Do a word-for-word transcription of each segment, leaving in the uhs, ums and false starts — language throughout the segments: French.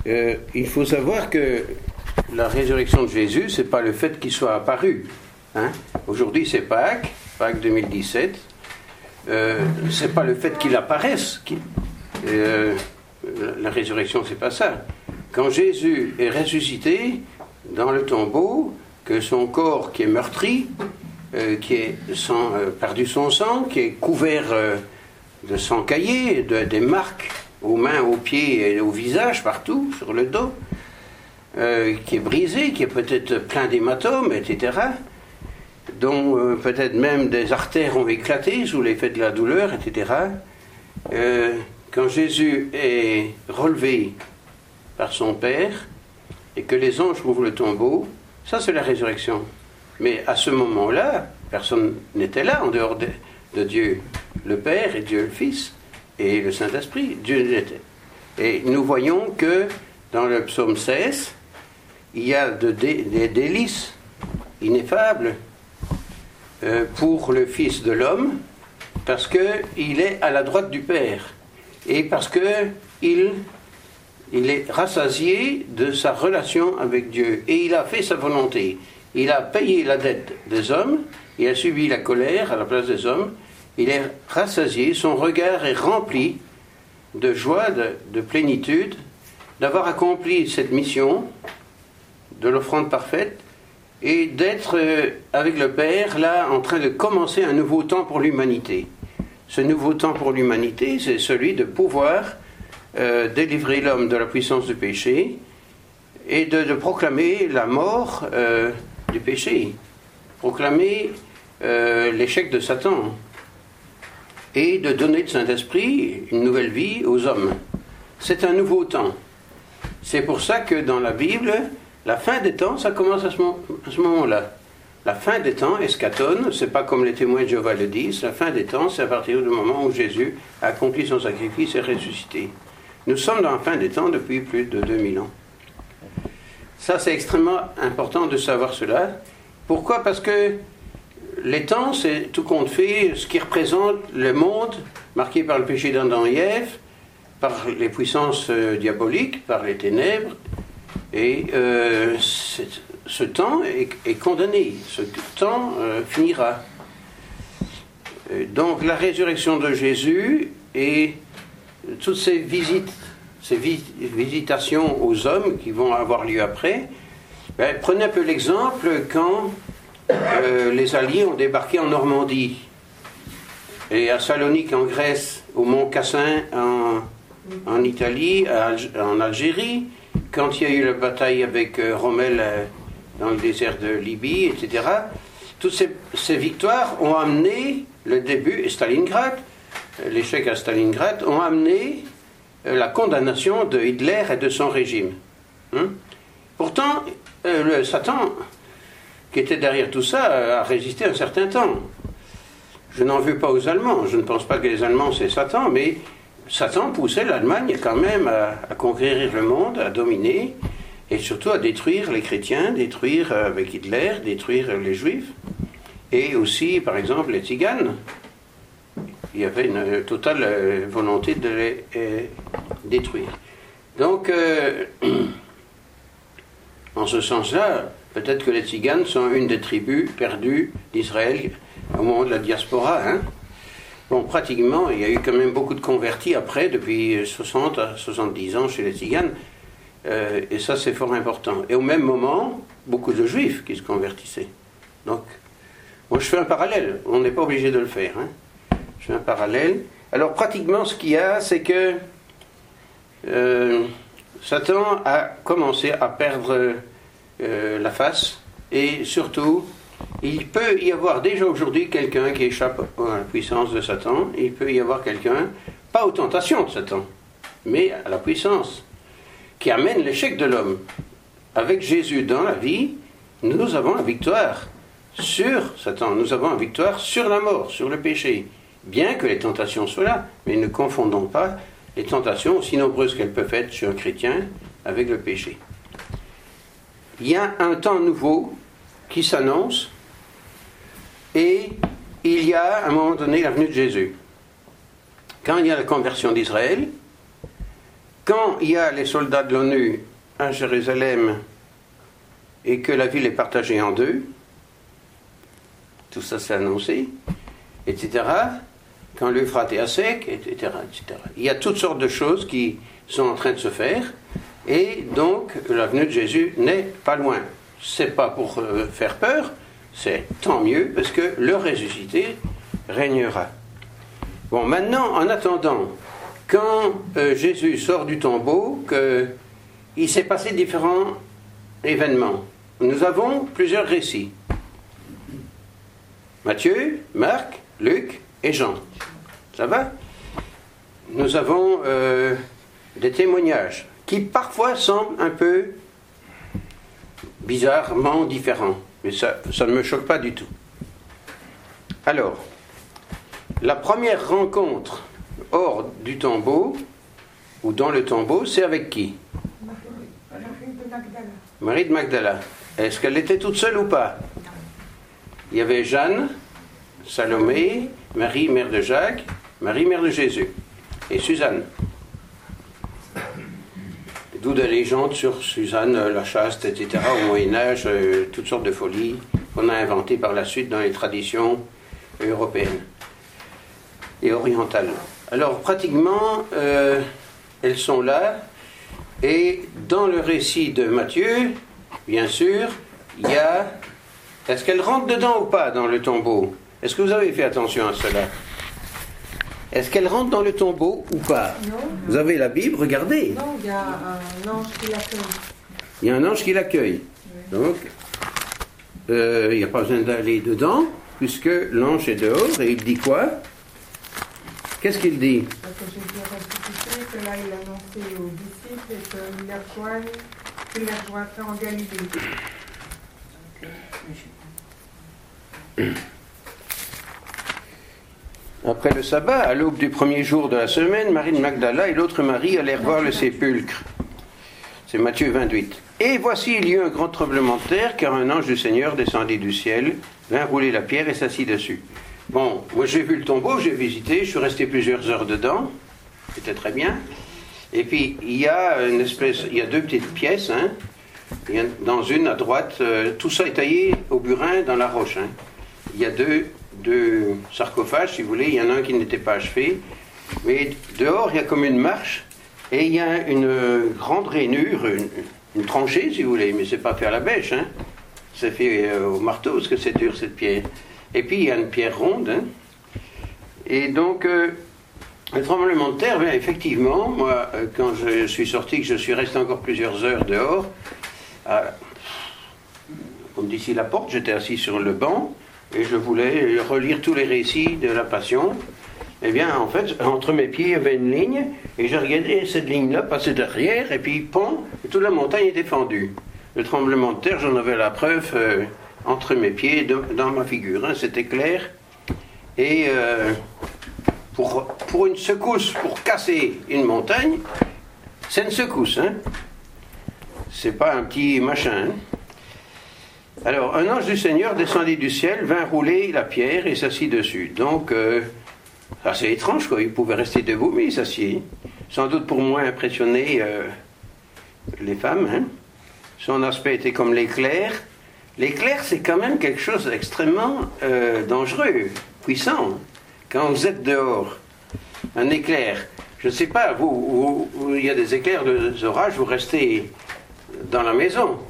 euh, il faut savoir que la résurrection de Jésus, c'est pas le fait qu'il soit apparu. Hein. Aujourd'hui, c'est Pâques, Pâques deux mille dix-sept. Euh, c'est pas le fait qu'il apparaisse. Qu'il, euh, la résurrection, c'est pas ça. Quand Jésus est ressuscité dans le tombeau, que son corps qui est meurtri, euh, qui a euh, perdu son sang, qui est couvert euh, de sang caillé, de, des marques aux mains, aux pieds et au visage, partout, sur le dos, euh, qui est brisé, qui est peut-être plein d'hématomes, et cetera, dont euh, peut-être même des artères ont éclaté sous l'effet de la douleur, et cetera. Euh, quand Jésus est relevé par son Père, et que les anges ouvrent le tombeau, ça c'est la résurrection. Mais à ce moment-là, personne n'était là en dehors de, de Dieu le Père et Dieu le Fils et le Saint-Esprit. Dieu n'était. Et nous voyons que dans le psaume seize, il y a de, de, des délices ineffables euh, pour le Fils de l'homme, parce qu'il est à la droite du Père et parce qu'il il est rassasié de sa relation avec Dieu et il a fait sa volonté. Il a payé la dette des hommes, il a subi la colère à la place des hommes, il est rassasié, son regard est rempli de joie, de, de plénitude, d'avoir accompli cette mission de l'offrande parfaite et d'être euh, avec le Père là en train de commencer un nouveau temps pour l'humanité. Ce nouveau temps pour l'humanité, c'est celui de pouvoir euh, délivrer l'homme de la puissance du péché et de, de proclamer la mort euh, du péché, proclamer euh, l'échec de Satan et de donner le Saint-Esprit une nouvelle vie aux hommes. C'est un nouveau temps. C'est pour ça que dans la Bible, la fin des temps, ça commence à ce, mo- à ce moment-là. La fin des temps, eschaton, c'est pas comme les témoins de Jéhovah le disent, la fin des temps, c'est à partir du moment où Jésus a accompli son sacrifice et ressuscité. Nous sommes dans la fin des temps depuis plus de deux mille ans. Ça, c'est extrêmement important de savoir cela. Pourquoi ? Parce que les temps, c'est tout compte fait ce qui représente le monde marqué par le péché d'Adam et Ève, par les puissances euh, diaboliques, par les ténèbres. Et euh, ce temps est, est condamné. Ce temps euh, finira. Euh, donc la résurrection de Jésus et toutes ces visites, ces vi- visitations aux hommes qui vont avoir lieu après, ben, prenez un peu l'exemple quand euh, les Alliés ont débarqué en Normandie et à Salonique en Grèce, au Mont Cassin en, en Italie, à Alg- en Algérie, quand il y a eu la bataille avec euh, Rommel euh, dans le désert de Libye, et cetera. Toutes ces, ces victoires ont amené le début, et Stalingrad, euh, l'échec à Stalingrad, ont amené euh, la condamnation de Hitler et de son régime. Hein? Pourtant, euh, le Satan, qui était derrière tout ça, a résisté un certain temps. Je n'en veux pas aux Allemands, je ne pense pas que les Allemands c'est Satan, mais Satan poussait l'Allemagne quand même à, à conquérir le monde, à dominer, et surtout à détruire les chrétiens, détruire avec Hitler, détruire les juifs, et aussi, par exemple, les tziganes. Il y avait une totale volonté de les euh, détruire. Donc, euh, en ce sens-là, peut-être que les tziganes sont une des tribus perdues d'Israël au moment de la diaspora, hein. Bon, pratiquement, il y a eu quand même beaucoup de convertis après, depuis soixante à soixante-dix ans chez les tziganes, euh, et ça c'est fort important. Et au même moment, beaucoup de juifs qui se convertissaient. Donc, moi je fais un parallèle, on n'est pas obligé de le faire. Hein. Je fais un parallèle. Alors pratiquement ce qu'il y a, c'est que euh, Satan a commencé à perdre euh, la face, et surtout, il peut y avoir déjà aujourd'hui quelqu'un qui échappe à la puissance de Satan. Il peut y avoir quelqu'un, pas aux tentations de Satan, mais à la puissance, qui amène l'échec de l'homme. Avec Jésus dans la vie, nous avons la victoire sur Satan. Nous avons la victoire sur la mort, sur le péché. Bien que les tentations soient là, mais ne confondons pas les tentations, aussi nombreuses qu'elles peuvent être chez un chrétien, avec le péché. Il y a un temps nouveau qui s'annonce, et il y a à un moment donné la venue de Jésus. Quand il y a la conversion d'Israël, quand il y a les soldats de l'ONU à Jérusalem et que la ville est partagée en deux, tout ça s'est annoncé, et cetera, quand l'Euphrate est à sec, et cetera, et cetera. Il y a toutes sortes de choses qui sont en train de se faire, et donc la venue de Jésus n'est pas loin. C'est pas pour euh, faire peur, c'est tant mieux, parce que le ressuscité régnera. Bon, maintenant, en attendant, quand euh, Jésus sort du tombeau, que, il s'est passé différents événements. Nous avons plusieurs récits. Matthieu, Marc, Luc et Jean. Ça va? Nous avons euh, des témoignages qui parfois semblent un peu bizarrement différents. Mais ça, ça ne me choque pas du tout. Alors, la première rencontre hors du tombeau, ou dans le tombeau, c'est avec qui? Marie de Magdala. Marie de Magdala. Est-ce qu'elle était toute seule ou pas? Il y avait Jeanne, Salomé, Marie, mère de Jacques, Marie, mère de Jésus, et Suzanne. D'où des légendes sur Suzanne la chaste, et cetera, au Moyen-Âge, euh, toutes sortes de folies qu'on a inventées par la suite dans les traditions européennes et orientales. Alors, pratiquement, euh, elles sont là, et dans le récit de Matthieu, bien sûr, il y a... Est-ce qu'elle rentre dedans ou pas, dans le tombeau? Est-ce que vous avez fait attention à cela? Est-ce qu'elle rentre dans le tombeau ou pas? Non. Vous avez la Bible, regardez. Non, il y a un ange qui l'accueille. Il y a un ange qui l'accueille. Oui. Donc, euh, il n'y a pas besoin d'aller dedans, puisque l'ange est dehors, et il dit quoi? Qu'est-ce qu'il dit? Parce que Jésus est ressuscité, que là il a annoncé aux disciples et qu'il les rejoigne, qu'il les rejoindrait en Galilée. Après le sabbat, à l'aube du premier jour de la semaine, Marie de Magdala et l'autre Marie allèrent voir le sépulcre. C'est Matthieu vingt-huit. Et voici, il y eut un grand tremblement de terre, car un ange du Seigneur descendit du ciel, vint rouler la pierre et s'assit dessus. Bon, moi j'ai vu le tombeau, j'ai visité, je suis resté plusieurs heures dedans, c'était très bien. Et puis il y a une espèce, il y a deux petites pièces, hein. Il y a, dans une à droite, euh, tout ça est taillé au burin dans la roche. Hein. Il y a deux, deux sarcophages, si vous voulez, il y en a un qui n'était pas achevé, mais dehors il y a comme une marche et il y a une grande rainure, une, une tranchée si vous voulez, mais c'est pas fait à la bêche, hein. C'est fait euh, au marteau parce que c'est dur cette pierre. Et puis il y a une pierre ronde, hein. Et donc euh, le tremblement de terre, bien, effectivement, moi euh, quand je suis sorti, que je suis resté encore plusieurs heures dehors, à, comme d'ici la porte, j'étais assis sur le banc et je voulais relire tous les récits de la Passion. Eh bien, en fait, entre mes pieds, il y avait une ligne et je regardais cette ligne-là passer derrière et puis, pom, et toute la montagne était fendue. Le tremblement de terre, j'en avais la preuve euh, entre mes pieds, de, dans ma figure, hein, c'était clair. Et euh, pour, pour une secousse, pour casser une montagne, c'est une secousse, hein. C'est pas un petit machin. Hein. Alors, un ange du Seigneur descendit du ciel, vint rouler la pierre et s'assit dessus. Donc, euh, assez étrange, quoi. Il pouvait rester debout, mais il s'assied. Sans doute pour moins impressionner euh, les femmes. Hein. Son aspect était comme l'éclair. L'éclair, c'est quand même quelque chose d'extrêmement euh, dangereux, puissant. Hein. Quand vous êtes dehors, un éclair, je ne sais pas, vous, vous, vous, il y a des éclairs de orage, vous restez dans la maison.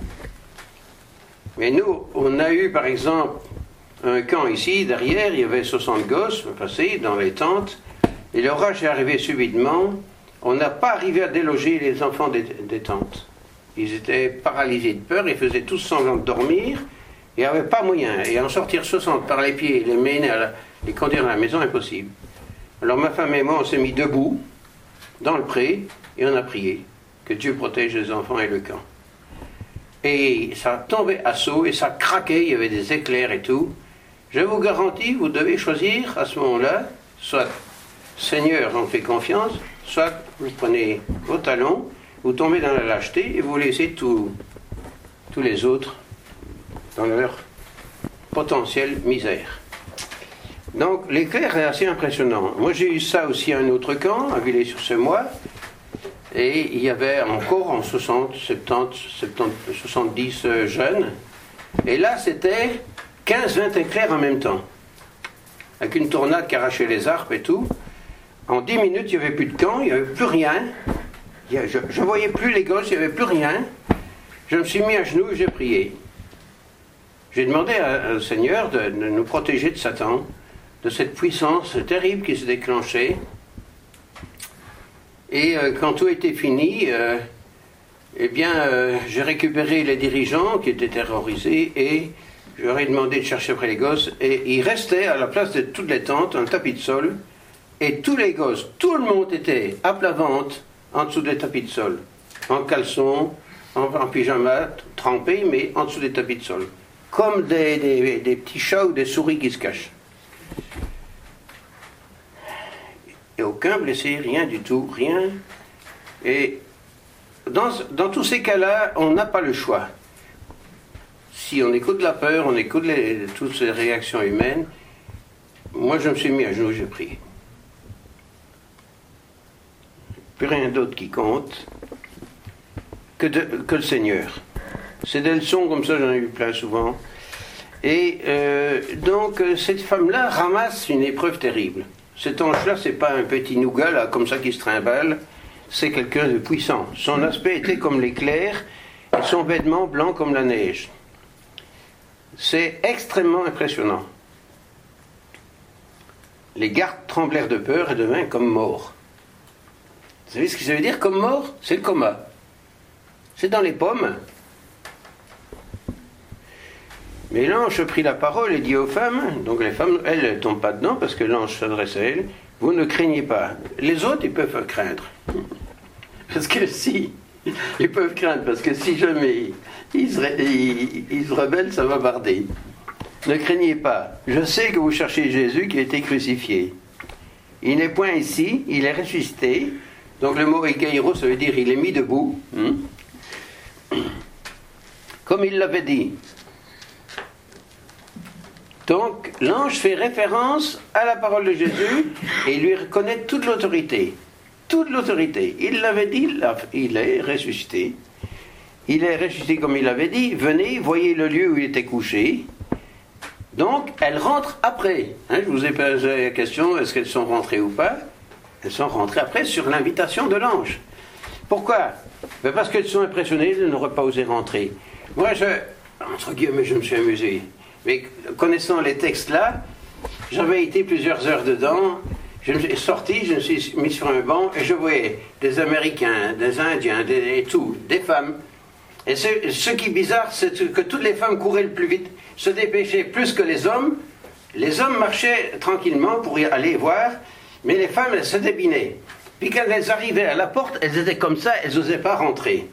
Mais nous, on a eu par exemple un camp ici, derrière, il y avait soixante gosses passés dans les tentes, et l'orage est arrivé subitement. On n'a pas arrivé à déloger les enfants des, des tentes. Ils étaient paralysés de peur, ils faisaient tous semblant de dormir, il n'y avait pas moyen. Et en sortir soixante par les pieds, les mener, à la, les conduire à la maison, impossible. Alors ma femme et moi, on s'est mis debout, dans le pré, et on a prié que Dieu protège les enfants et le camp. Et ça tombait à saut, et ça craquait, il y avait des éclairs et tout. Je vous garantis, vous devez choisir à ce moment-là, soit Seigneur, on fait confiance, soit vous prenez vos talons, vous tombez dans la lâcheté et vous laissez tout, tous les autres dans leur potentielle misère. Donc l'éclair est assez impressionnant. Moi j'ai eu ça aussi à un autre camp, à Villers-sur-Semois, Et il y avait encore en soixante, soixante-dix, soixante-dix, soixante-dix euh, jeunes. Et là, c'était quinze vingt éclairs en même temps. Avec une tornade qui arrachait les arbres et tout. En dix minutes, il n'y avait plus de camp, il n'y avait plus rien. Je ne voyais plus les gosses, il n'y avait plus rien. Je me suis mis à genoux et j'ai prié. J'ai demandé au Seigneur de, de nous protéger de Satan, de cette puissance terrible qui se déclenchait. Et euh, quand tout était fini, euh, eh bien, euh, j'ai récupéré les dirigeants qui étaient terrorisés et je leur ai demandé de chercher après les gosses. Et il restait à la place de toutes les tentes un tapis de sol. Et tous les gosses, tout le monde était à plat ventre en dessous des tapis de sol. En caleçon, en, en pyjama, trempés, mais en dessous des tapis de sol. Comme des, des, des petits chats ou des souris qui se cachent. Et aucun blessé, rien du tout, rien. Et dans, dans tous ces cas-là, on n'a pas le choix. Si on écoute la peur, on écoute les, toutes ces réactions humaines, moi je me suis mis à genoux, j'ai prié. Plus rien d'autre qui compte que, de, que le Seigneur. C'est des leçons comme ça, j'en ai eu plein souvent. Et euh, donc, cette femme-là ramasse une épreuve terrible. Cet ange-là, c'est pas un petit nougat, là, comme ça, qui se trimballe. C'est quelqu'un de puissant. Son aspect était comme l'éclair, et son vêtement blanc comme la neige. C'est extrêmement impressionnant. Les gardes tremblèrent de peur et devinrent comme morts. Vous savez ce que ça veut dire, comme mort? C'est le coma. C'est dans les pommes. Mais l'ange prit la parole et dit aux femmes, donc les femmes, elles ne tombent pas dedans parce que l'ange s'adresse à elles, vous ne craignez pas. Les autres, ils peuvent craindre. Parce que si, ils peuvent craindre, parce que si jamais ils se, ils, ils se rebellent, ça va barder. Ne craignez pas. Je sais que vous cherchez Jésus qui a été crucifié. Il n'est point ici, il est ressuscité. Donc le mot Egeiro, ça veut dire il est mis debout. Hein? Comme il l'avait dit. Donc, l'ange fait référence à la parole de Jésus et lui reconnaît toute l'autorité. Toute l'autorité. Il l'avait dit, il est ressuscité. Il est ressuscité comme il l'avait dit. Venez, voyez le lieu où il était couché. Donc, elle rentre après. Hein, je vous ai posé la question, est-ce qu'elles sont rentrées ou pas? Elles sont rentrées après sur l'invitation de l'ange. Pourquoi? Ben parce qu'elles sont impressionnées, elles n'auraient pas osé rentrer. Moi, je, entre guillemets, je me suis amusé. Mais connaissant les textes là, j'avais été plusieurs heures dedans, je me suis sorti, je me suis mis sur un banc et je voyais des Américains, des Indiens, des, et tout, des femmes. Et ce, ce qui est bizarre, c'est que toutes les femmes couraient le plus vite, se dépêchaient plus que les hommes. Les hommes marchaient tranquillement pour y aller voir, mais les femmes, elles se débinaient. Puis quand elles arrivaient à la porte, elles étaient comme ça, elles n'osaient pas rentrer.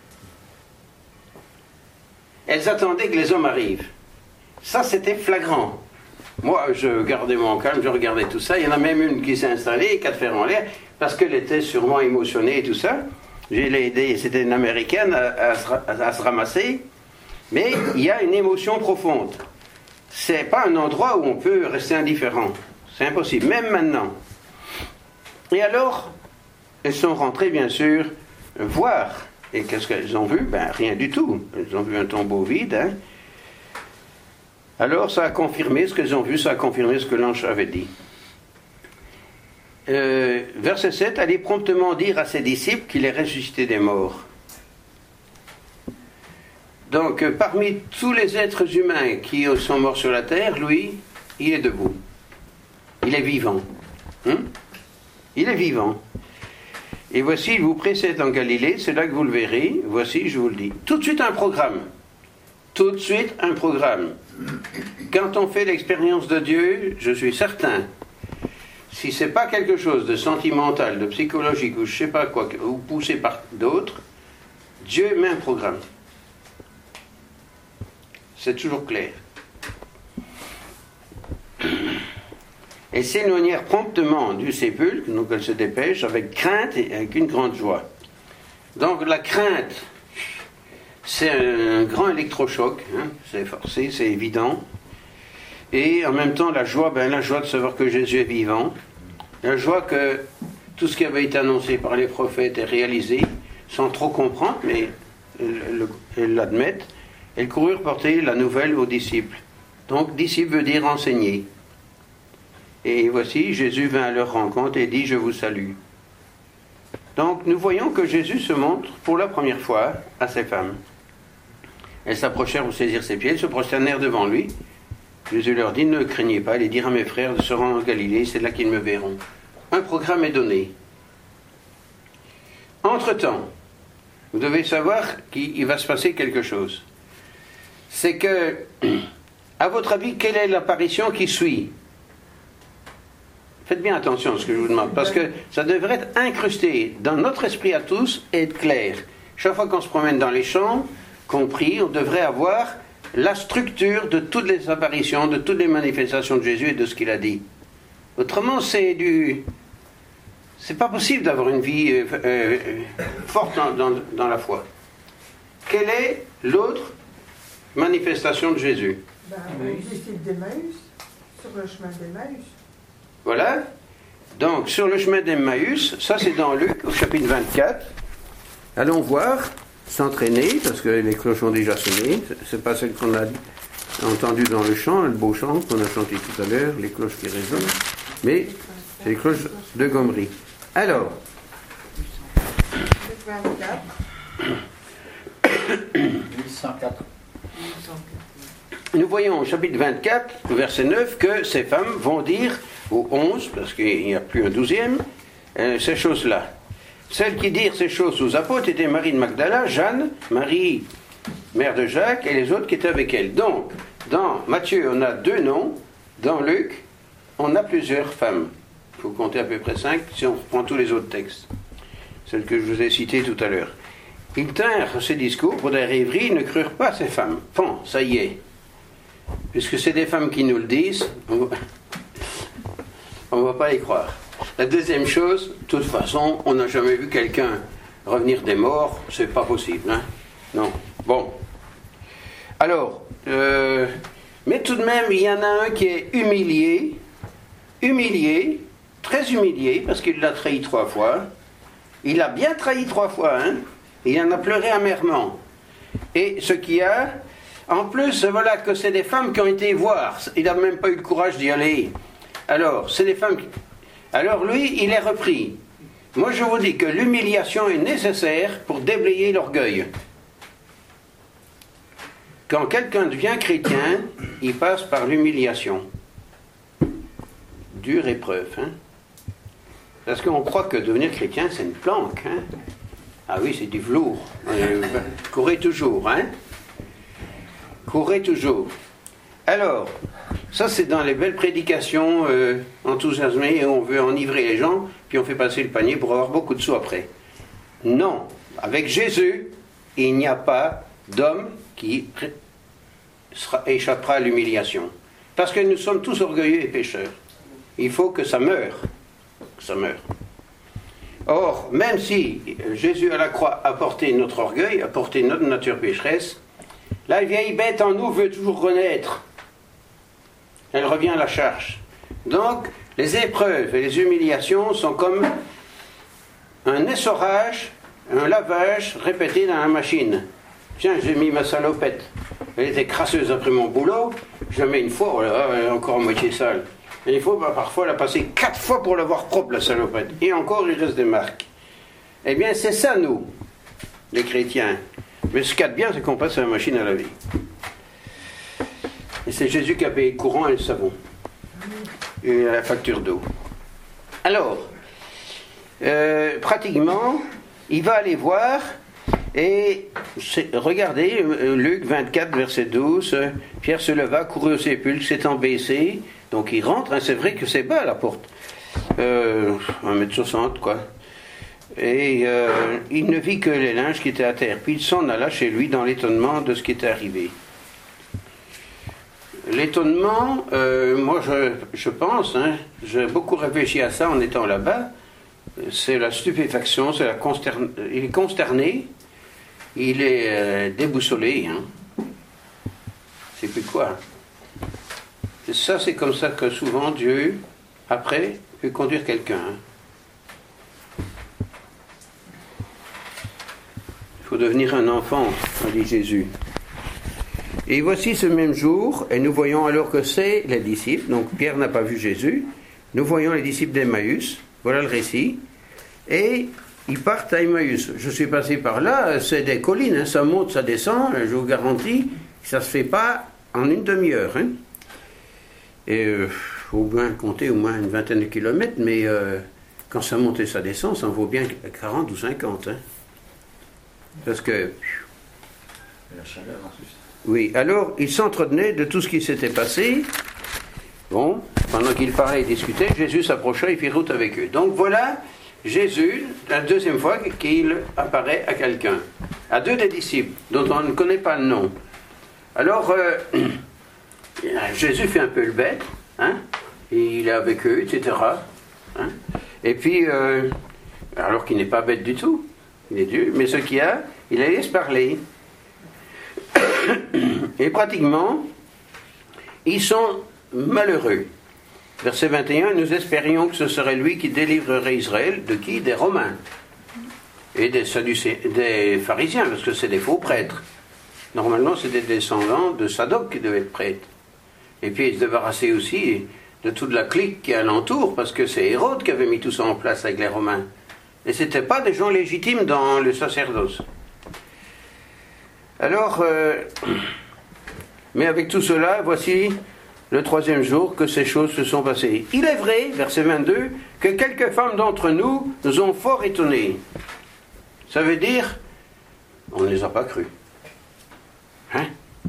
Elles attendaient que les hommes arrivent. Ça, c'était flagrant. Moi, je gardais mon calme, je regardais tout ça. Il y en a même une qui s'est installée, quatre fers en l'air, parce qu'elle était sûrement émotionnée et tout ça. Je l'ai aidée, c'était une Américaine, à, à, à, à se ramasser. Mais il y a une émotion profonde. C'est pas un endroit où on peut rester indifférent. C'est impossible, même maintenant. Et alors, elles sont rentrées, bien sûr, voir. Et qu'est-ce qu'elles ont vu? Ben, rien du tout. Elles ont vu un tombeau vide, hein. Alors, ça a confirmé ce qu'elles ont vu, ça a confirmé ce que l'ange avait dit. Euh, verset sept, allez promptement dire à ses disciples qu'il est ressuscité des morts. Donc, euh, parmi tous les êtres humains qui sont morts sur la terre, lui, il est debout. Il est vivant. Hein? Il est vivant. Et voici, il vous précède en Galilée, c'est là que vous le verrez. Voici, je vous le dis. Tout de suite un programme. Tout de suite un programme. Quand on fait l'expérience de Dieu, je suis certain, si ce n'est pas quelque chose de sentimental, de psychologique, ou je ne sais pas quoi, ou poussé par d'autres, Dieu met un programme. C'est toujours clair. Et s'éloignèrent promptement du sépulcre, donc elle se dépêche, avec crainte et avec une grande joie. Donc la crainte, c'est un grand électrochoc, hein, c'est forcé, c'est évident. Et en même temps, la joie, ben, la joie de savoir que Jésus est vivant, la joie que tout ce qui avait été annoncé par les prophètes est réalisé, sans trop comprendre, mais elles l'admettent. Elles coururent porter la nouvelle aux disciples. Donc, disciple veut dire enseigner. Et voici, Jésus vint à leur rencontre et dit, je vous salue. Donc, nous voyons que Jésus se montre pour la première fois à ces femmes. Elles s'approchèrent pour saisir ses pieds, elles se prosternèrent devant lui. Jésus leur dit, ne craignez pas, allez dire à mes frères de se rendre en Galilée, c'est là qu'ils me verront. Un programme est donné. Entre-temps, vous devez savoir qu'il va se passer quelque chose. C'est que, à votre avis, quelle est l'apparition qui suit? Faites bien attention à ce que je vous demande, parce que ça devrait être incrusté dans notre esprit à tous et être clair. Chaque fois qu'on se promène dans les champs, compris, on devrait avoir la structure de toutes les apparitions, de toutes les manifestations de Jésus et de ce qu'il a dit. Autrement, c'est du... C'est pas possible d'avoir une vie euh, euh, forte dans, dans, dans la foi. Quelle est l'autre manifestation de Jésus? Ben, les disciples d'Emmaüs, sur le chemin d'Emmaüs. Voilà. Donc, sur le chemin d'Emmaüs, ça c'est dans Luc, au chapitre vingt-quatre. Allons voir, s'entraîner, parce que les cloches ont déjà sonné. C'est pas celle qu'on a entendue dans le chant, le beau chant qu'on a chanté tout à l'heure, les cloches qui résonnent, mais c'est les cloches de Gomery. Alors, mille cent quatre. Nous voyons au chapitre vingt-quatre, verset neuf, que ces femmes vont dire, au onze, parce qu'il n'y a plus un douzième, euh, ces choses-là. Celles qui dirent ces choses aux apôtres étaient Marie de Magdala, Jeanne, Marie, mère de Jacques, et les autres qui étaient avec elle. Donc, dans Matthieu, on a deux noms, dans Luc, on a plusieurs femmes. Il faut compter à peu près cinq si on reprend tous les autres textes. Celles que je vous ai citées tout à l'heure. Ils tinrent ces discours pour des rêveries, ils ne crurent pas ces femmes. Bon, ça y est. Puisque c'est des femmes qui nous le disent, on ne va pas y croire. La deuxième chose, de toute façon, on n'a jamais vu quelqu'un revenir des morts, c'est pas possible, hein? Non. Bon. Alors, euh, mais tout de même, il y en a un qui est humilié, humilié, très humilié, parce qu'il l'a trahi trois fois. Il a bien trahi trois fois, hein? Il en a pleuré amèrement. Et ce qu'il y a, en plus, voilà que c'est des femmes qui ont été voir. Il n'a même pas eu le courage d'y aller. Alors, c'est des femmes qui... Alors lui, il est repris. Moi, je vous dis que l'humiliation est nécessaire pour déblayer l'orgueil. Quand quelqu'un devient chrétien, il passe par l'humiliation. Dure épreuve, hein? Parce qu'on croit que devenir chrétien, c'est une planque, hein? Ah oui, c'est du velours. Euh, courez toujours, hein? Courez toujours. Alors, ça c'est dans les belles prédications euh, enthousiasmées, on veut enivrer les gens, puis on fait passer le panier pour avoir beaucoup de sous après. Non, avec Jésus, il n'y a pas d'homme qui sera, échappera à l'humiliation. Parce que nous sommes tous orgueilleux et pécheurs. Il faut que ça meure. Que ça meure. Or, même si Jésus à la croix a porté notre orgueil, a porté notre nature pécheresse, la vieille bête en nous veut toujours renaître. Elle revient à la charge. Donc, les épreuves et les humiliations sont comme un essorage, un lavage répété dans la machine. Tiens, j'ai mis ma salopette. Elle était crasseuse après mon boulot. Je la mets une fois, oh là, elle est encore à moitié sale. Et il faut bah, parfois la passer quatre fois pour l'avoir propre, la salopette. Et encore, il reste des marques. Eh bien, c'est ça, nous, les chrétiens. Mais ce qu'il y a de bien, c'est qu'on passe à la machine à laver. Et c'est Jésus qui a payé le courant et le savon. Et la facture d'eau. Alors, euh, pratiquement, il va aller voir, et regardez, Luc vingt-quatre, verset douze, Pierre se leva, courut au sépulcre, s'étant baissé, donc il rentre, hein, c'est vrai que c'est bas la porte, euh, un mètre soixante quoi. Et euh, il ne vit que les linges qui étaient à terre. Puis il s'en alla chez lui dans l'étonnement de ce qui était arrivé. L'étonnement, euh, moi je, je pense, hein, j'ai beaucoup réfléchi à ça en étant là-bas, c'est la stupéfaction, c'est la constern... il est consterné, il est euh, déboussolé. Hein. C'est plus quoi. Et ça, c'est comme ça que souvent Dieu, après, peut conduire quelqu'un. Hein. faut devenir un enfant, a dit Jésus. Et voici ce même jour, et nous voyons alors que c'est les disciples, donc Pierre n'a pas vu Jésus, nous voyons les disciples d'Emmaüs, voilà le récit, et ils partent à Emmaüs. Je suis passé par là, c'est des collines, hein, ça monte, ça descend, je vous garantis, ça ne se fait pas en une demi-heure. Hein. Et il euh, faut bien compter au moins une vingtaine de kilomètres, mais euh, quand ça monte et ça descend, ça en vaut bien quarante ou cinquante. Hein. Parce que... La chaleur en plus. Oui, alors ils s'entretenaient de tout ce qui s'était passé. Bon, pendant qu'ils parlaient et discutaient, Jésus s'approcha et fit route avec eux. Donc voilà Jésus, la deuxième fois qu'il apparaît à quelqu'un, à deux des disciples, dont on ne connaît pas le nom. Alors, euh, Jésus fait un peu le bête, hein, et il est avec eux, et cetera. Hein, et puis, euh, alors qu'il n'est pas bête du tout, il est Dieu, mais ce qu'il y a, il les laisse parler. Et pratiquement, ils sont malheureux. Verset vingt et un, nous espérions que ce serait lui qui délivrerait Israël. De qui? Des Romains. Et des Sadducéens, des pharisiens, parce que c'est des faux prêtres. Normalement, c'est des descendants de Sadoc qui devaient être prêtres. Et puis, ils se débarrassaient aussi de toute la clique qui est alentour, parce que c'est Hérode qui avait mis tout ça en place avec les Romains. Et ce n'étaient pas des gens légitimes dans le sacerdoce. Alors, euh, mais avec tout cela, voici le troisième jour que ces choses se sont passées. Il est vrai, verset vingt-deux, que quelques femmes d'entre nous nous ont fort étonnés. Ça veut dire, on ne les a pas crus. Hein?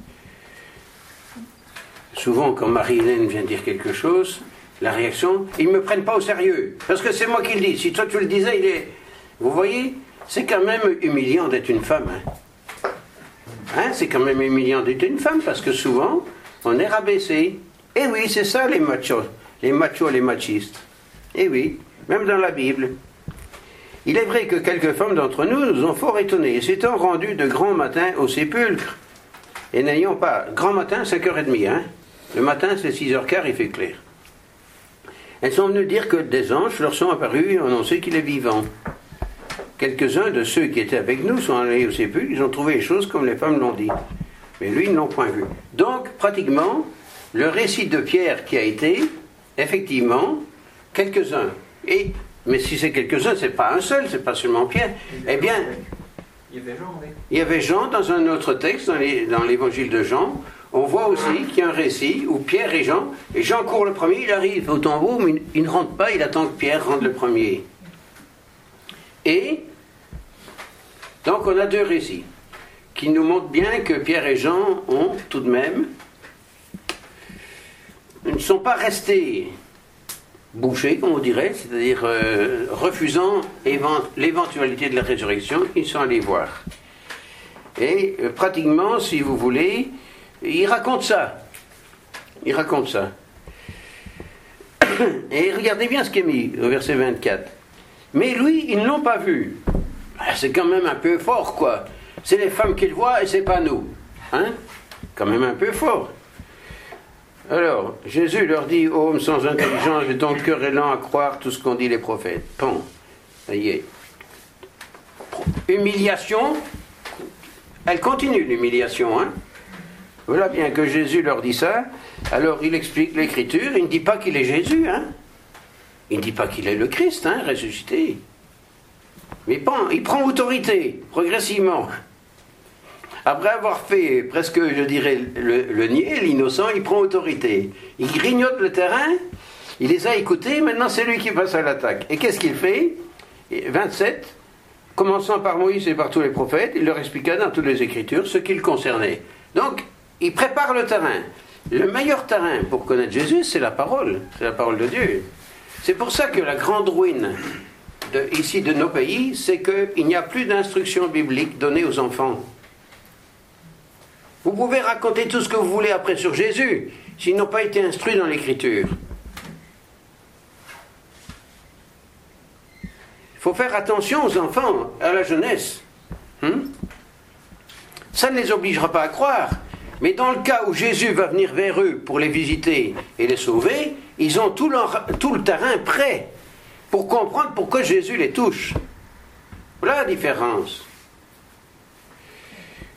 Souvent, quand Marie-Hélène vient dire quelque chose, la réaction, ils ne me prennent pas au sérieux, parce que c'est moi qui le dis. Si toi tu le disais, il est... Vous voyez, c'est quand même humiliant d'être une femme. Hein? Hein, c'est quand même humiliant d'être une femme, parce que souvent, on est rabaissé. Et oui, c'est ça les machos, les machos, les machistes. Et oui, même dans la Bible. Il est vrai que quelques femmes d'entre nous nous ont fort étonnés, s'étant rendues de grand matin au sépulcre, et n'ayant pas... Grand matin, cinq heures trente, hein. Le matin, c'est six heures quinze, il fait clair. Elles sont venues dire que des anges leur sont apparus et annonçaient qu'il est vivant. Quelques-uns de ceux qui étaient avec nous sont allés au sépulcre, ils ont trouvé les choses comme les femmes l'ont dit. Mais lui, ils ne l'ont point vu. Donc, pratiquement, le récit de Pierre qui a été, effectivement, quelques-uns. Et, mais si c'est quelques-uns, ce n'est pas un seul, ce n'est pas seulement Pierre. Eh bien, il y avait Jean, oui. Il y avait Jean dans un autre texte, dans, les, dans l'évangile de Jean. On voit aussi qu'il y a un récit où Pierre et Jean, et Jean court le premier, il arrive au tombeau, mais il ne rentre pas, il attend que Pierre rentre le premier. Et donc on a deux récits qui nous montrent bien que Pierre et Jean ont tout de même, ne sont pas restés bouchés, comme on dirait, c'est-à-dire euh, refusant évent- l'éventualité de la résurrection, ils sont allés voir. Et euh, pratiquement, si vous voulez, ils racontent ça. Ils racontent ça. Et regardez bien ce qui est mis au verset vingt-quatre. Mais lui, ils ne l'ont pas vu. C'est quand même un peu fort, quoi. C'est les femmes qui le voient et c'est pas nous. Hein? Quand même un peu fort. Alors, Jésus leur dit, ô homme sans intelligence, et donc cœur est lent à croire tout ce qu'ont dit les prophètes. Bon, ça y est. Humiliation, elle continue l'humiliation, hein. Voilà bien que Jésus leur dit ça. Alors il explique l'écriture, il ne dit pas qu'il est Jésus, hein. Il ne dit pas qu'il est le Christ, hein, ressuscité. Mais il prend, il prend autorité, progressivement. Après avoir fait presque, je dirais, le, le niais, l'innocent, il prend autorité. Il grignote le terrain, il les a écoutés, maintenant c'est lui qui passe à l'attaque. Et qu'est-ce qu'il fait? vingt-sept, commençant par Moïse et par tous les prophètes, il leur expliqua dans toutes les Écritures ce qui le concernait. Donc, il prépare le terrain. Le meilleur terrain pour connaître Jésus, c'est la parole. C'est la parole de Dieu. C'est pour ça que la grande ruine de, ici de nos pays, c'est qu'il n'y a plus d'instruction biblique donnée aux enfants. Vous pouvez raconter tout ce que vous voulez après sur Jésus, s'ils n'ont pas été instruits dans l'Écriture. Il faut faire attention aux enfants, à la jeunesse. Hum? Ça ne les obligera pas à croire. Mais dans le cas où Jésus va venir vers eux pour les visiter et les sauver, ils ont tout, leur, tout le terrain prêt pour comprendre pourquoi Jésus les touche. Voilà la différence.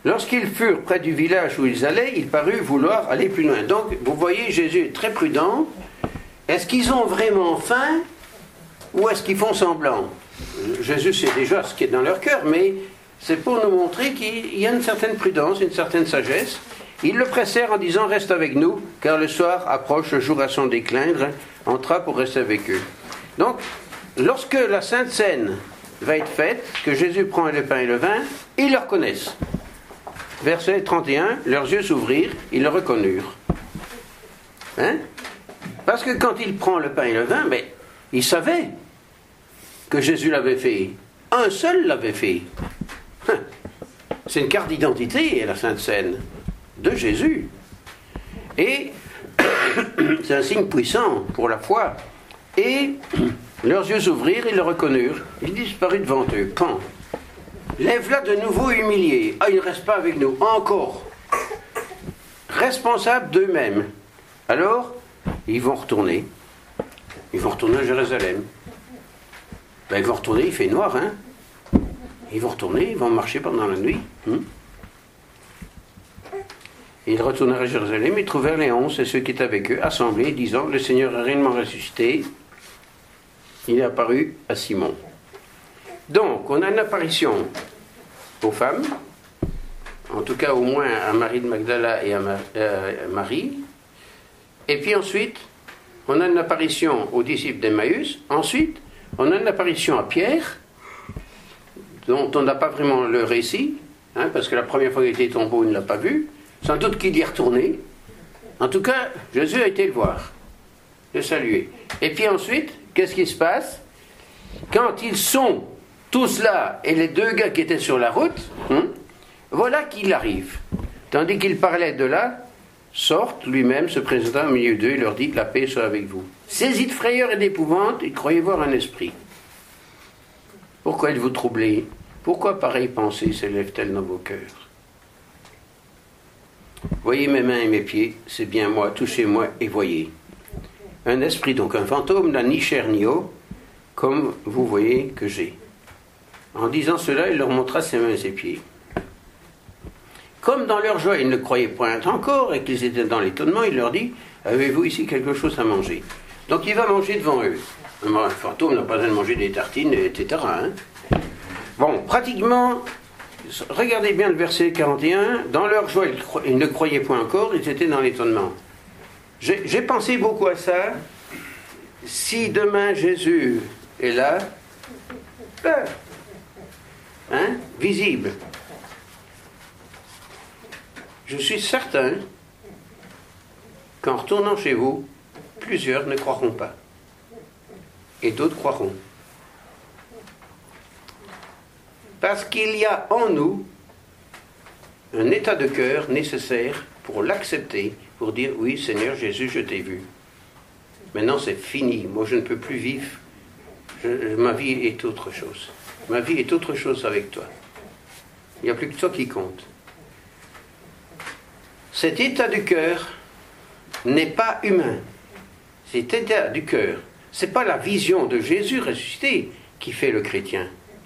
Lorsqu'ils furent près du village où ils allaient, il parut vouloir aller plus loin. Donc, vous voyez, Jésus est très prudent. Est-ce qu'ils ont vraiment faim ou est-ce qu'ils font semblant? Jésus sait déjà ce qui est dans leur cœur, mais c'est pour nous montrer qu'il y a une certaine prudence, une certaine sagesse. Ils le pressèrent en disant « Reste avec nous, car le soir approche, le jour à son déclindre. » Entra pour rester avec eux. Donc, lorsque la Sainte Seine va être faite, que Jésus prend le pain et le vin, ils le reconnaissent. Verset trente et un, leurs yeux s'ouvrirent, ils le reconnurent. Hein? Parce que quand il prend le pain et le vin, mais il savait que Jésus l'avait fait. Un seul l'avait fait. C'est une carte d'identité, la Sainte Seine, de Jésus. Et c'est un signe puissant pour la foi. Et leurs yeux s'ouvrirent, ils le reconnurent. Il disparut devant eux. Quand? Lève-la de nouveau humilié. Ah, il ne reste pas avec nous. Encore. Responsables d'eux-mêmes. Alors, ils vont retourner. Ils vont retourner à Jérusalem. Ben, ils vont retourner, il fait noir, hein. Ils vont retourner, ils vont marcher pendant la nuit. Hein? Ils retournèrent à Jérusalem, ils trouvèrent les onze et ceux qui étaient avec eux, assemblés, disant, le Seigneur a réellement ressuscité. Il est apparu à Simon. Donc, on a une apparition aux femmes, en tout cas au moins à Marie de Magdala et à Marie. Et puis ensuite, on a une apparition aux disciples d'Emmaüs. Ensuite, on a une apparition à Pierre, dont on n'a pas vraiment le récit, hein, parce que la première fois qu'il était tombé, il ne l'a pas vu. Sans doute qu'il y est retourné. En tout cas, Jésus a été le voir, le saluer. Et puis ensuite, qu'est-ce qui se passe? Quand ils sont tous là, et les deux gars qui étaient sur la route, hein, voilà qu'il arrive. Tandis qu'il parlait de là, sortent lui-même, se présenta au milieu d'eux, et leur dit, la paix soit avec vous. Saisis de frayeur et d'épouvante, ils croyaient voir un esprit. Pourquoi êtes-vous troublés? Pourquoi pareille pensée s'élève-t-elle dans vos cœurs? Voyez mes mains et mes pieds, c'est bien moi, touchez-moi et voyez. Un esprit, donc un fantôme, n'a ni chair ni os, comme vous voyez que j'ai. En disant cela, il leur montra ses mains et ses pieds. Comme dans leur joie, ils ne croyaient point encore et qu'ils étaient dans l'étonnement, il leur dit, avez-vous ici quelque chose à manger? Donc il va manger devant eux. Un fantôme n'a pas besoin de manger des tartines, et cetera. Hein. Bon, pratiquement, regardez bien le verset quarante et un, dans leur joie, ils, cro- ils ne croyaient point encore, ils étaient dans l'étonnement. J'ai, j'ai pensé beaucoup à ça. Si demain Jésus est là, là hein, visible, je suis certain qu'en retournant chez vous, plusieurs ne croiront pas. Et d'autres croiront. Parce qu'il y a en nous un état de cœur nécessaire pour l'accepter, pour dire, oui Seigneur Jésus, je t'ai vu. Maintenant c'est fini, moi je ne peux plus vivre. Je, ma vie est autre chose. Ma vie est autre chose avec toi. Il n'y a plus que toi qui compte. Cet état du cœur n'est pas humain. Cet état du cœur, ce n'est pas la vision de Jésus ressuscité qui fait le chrétien.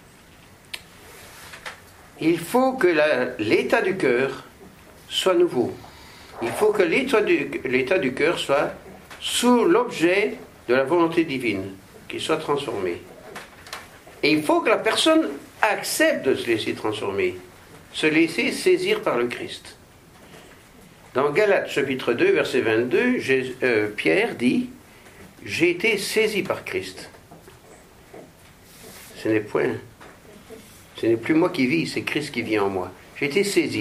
Il faut que la, l'état du cœur soit nouveau. Il faut que l'état du, l'état du cœur soit sous l'objet de la volonté divine, qu'il soit transformé. Et il faut que la personne accepte de se laisser transformer, se laisser saisir par le Christ. Dans Galates chapitre deux, verset vingt-deux, Jésus, euh, Pierre dit « J'ai été saisi par Christ ». Ce n'est point... Ce n'est plus moi qui vis, c'est Christ qui vit en moi. J'ai été saisi.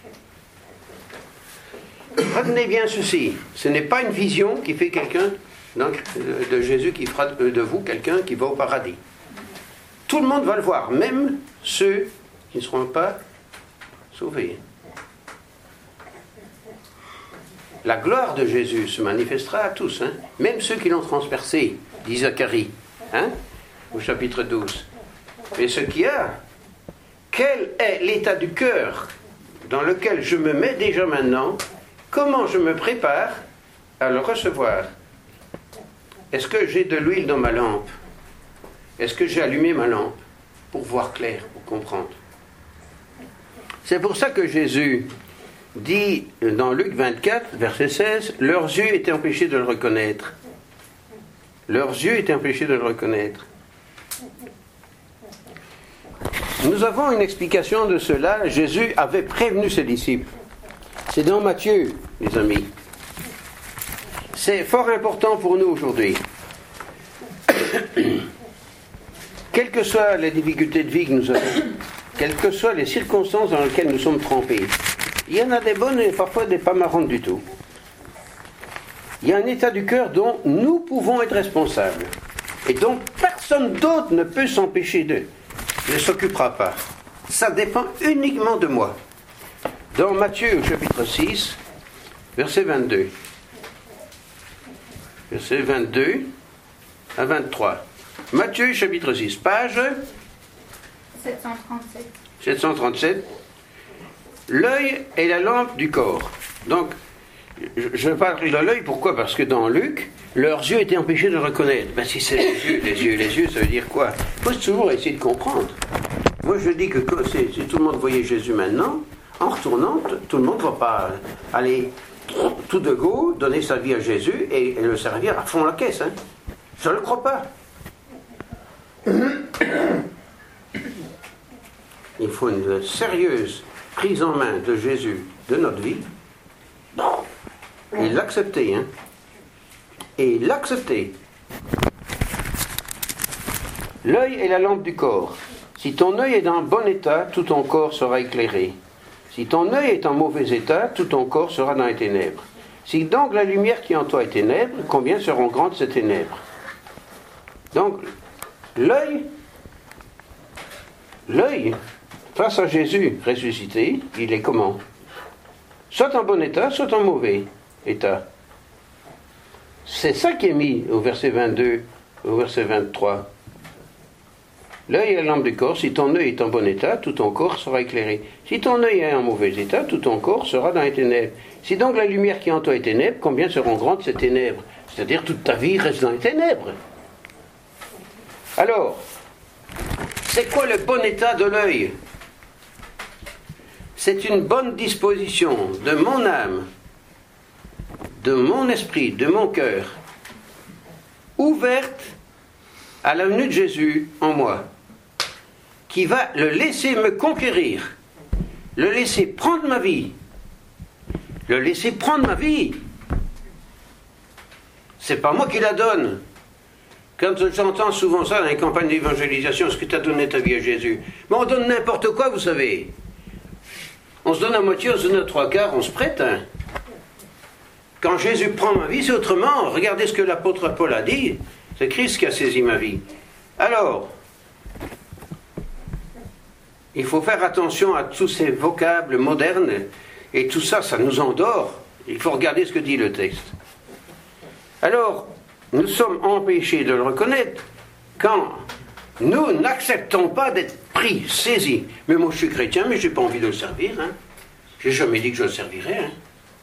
Retenez bien ceci, ce n'est pas une vision qui fait quelqu'un donc, de Jésus qui fera de vous quelqu'un qui va au paradis. Tout le monde va le voir, même ceux qui ne seront pas sauvés. La gloire de Jésus se manifestera à tous, hein, même ceux qui l'ont transpercé, dit Zacharie, hein, au chapitre douze. Mais ce qu'il y a, quel est l'état du cœur dans lequel je me mets déjà maintenant? Comment je me prépare à le recevoir? Est-ce que j'ai de l'huile dans ma lampe? Est-ce que j'ai allumé ma lampe pour voir clair, pour comprendre? C'est pour ça que Jésus dit dans Luc vingt-quatre, verset seize, « Leurs yeux étaient empêchés de le reconnaître. » Leurs yeux étaient empêchés de le reconnaître. Nous avons une explication de cela. Jésus avait prévenu ses disciples. C'est dans Matthieu, les amis. C'est fort important pour nous aujourd'hui. Quelles que soient les difficultés de vie que nous avons, quelles que soient les circonstances dans lesquelles nous sommes trempés, il y en a des bonnes et parfois des pas marrantes du tout. Il y a un état du cœur dont nous pouvons être responsables et dont personne d'autre ne peut s'empêcher de, ne s'occupera pas. Ça dépend uniquement de moi. Dans Matthieu au chapitre six, verset vingt-deux. Verset vingt-deux à vingt-trois. Matthieu chapitre six, page sept cent trente-sept. sept cent trente-sept. L'œil est la lampe du corps. Donc, je, je parle de l'œil, pourquoi? Parce que dans Luc, leurs yeux étaient empêchés de le reconnaître. Ben, si c'est les yeux, les yeux, les yeux, ça veut dire quoi? Il faut toujours essayer de comprendre. Moi, je dis que si, si tout le monde voyait Jésus maintenant, en retournant, tout le monde ne va pas aller tout de go, donner sa vie à Jésus et, et le servir à fond la caisse. Hein. Je ne le crois pas. Il faut une sérieuse prise en main de Jésus de notre vie et l'accepter. Hein. Et l'accepter. L'œil est la lampe du corps. Si ton œil est dans un bon état, tout ton corps sera éclairé. Si ton œil est en mauvais état, tout ton corps sera dans les ténèbres. Si donc la lumière qui est en toi est ténèbres, combien seront grandes ces ténèbres? Donc, l'œil, l'œil, face à Jésus ressuscité, il est comment? Soit en bon état, soit en mauvais état. C'est ça qui est mis au verset vingt-deux, au verset vingt-trois. L'œil est la lampe du corps. Si ton œil est en bon état, tout ton corps sera éclairé. Si ton œil est en mauvais état, tout ton corps sera dans les ténèbres. Si donc la lumière qui est en toi est ténèbres, combien seront grandes ces ténèbres? C'est-à-dire toute ta vie reste dans les ténèbres. Alors, c'est quoi le bon état de l'œil? C'est une bonne disposition de mon âme, de mon esprit, de mon cœur, ouverte à la venue de Jésus en moi, qui va le laisser me conquérir, le laisser prendre ma vie, le laisser prendre ma vie. C'est pas moi qui la donne. Quand j'entends souvent ça dans les campagnes d'évangélisation, est-ce que tu as donné ta vie à Jésus? Mais on donne n'importe quoi, vous savez. On se donne à moitié, on se donne à trois quarts, on se prête. Hein. Quand Jésus prend ma vie, c'est autrement. Regardez ce que l'apôtre Paul a dit. C'est Christ qui a saisi ma vie. Alors, il faut faire attention à tous ces vocables modernes, et tout ça, ça nous endort. Il faut regarder ce que dit le texte. Alors, nous sommes empêchés de le reconnaître quand nous n'acceptons pas d'être pris, saisis. Mais moi, je suis chrétien, mais je n'ai pas envie de le servir. Hein. Je n'ai jamais dit que je le servirais. Hein.